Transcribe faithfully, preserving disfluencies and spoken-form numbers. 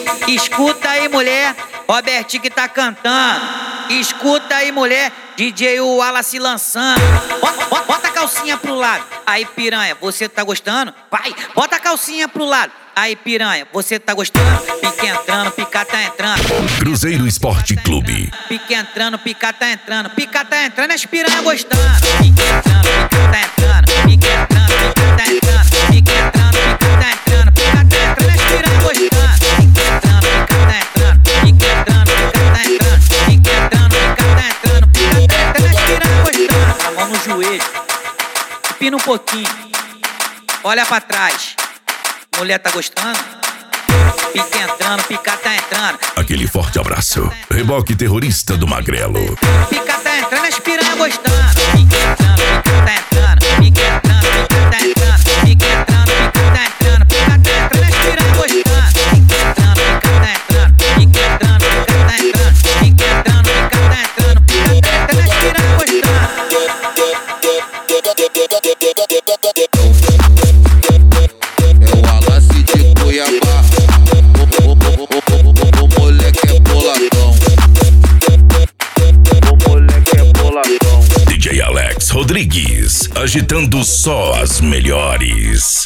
Escuta aí, mulher, Robertinho que tá cantando. Escuta aí, mulher, D J Wallace lançando. Bota, bota, bota a calcinha pro lado. Aí, piranha, você tá gostando? Vai, bota a calcinha pro lado. Aí, piranha, você tá gostando? Pique entrando, pica tá entrando. Cruzeiro Esporte Clube. Pique entrando, pica tá entrando. Pica tá entrando, as piranha gostando. Pique entrando, pica tá entrando. Pique entrando, pica tá entrando. Pique entrando, pica tá entrando. Pica tá entrando, as piranha gostando. Pique entrando, pica tá entrando. Pique entrando, pica tá entrando. Pique entrando, pica tá entrando. Pica tá entrando, as piranha gostando. A mão no joelho. Pina um pouquinho. Olha pra trás. Mulher tá gostando? Pique entrando, pica tá entrando. Aquele forte abraço. Reboque terrorista do Magrelo. Pica tá entrando, as piranha gostando. Pique entrando, pica tá entrando. Pique entrando, pica tá entrando. Pique entrando, pica tá entrando. Pica tá entrando, as piranha gostando. Pique entrando, pica tá entrando. Pique entrando, pica tá entrando. Pique entrando, pica tá entrando. Pica tá entrando, as piranha gostando. D J Alex Rodrigues, agitando só as melhores.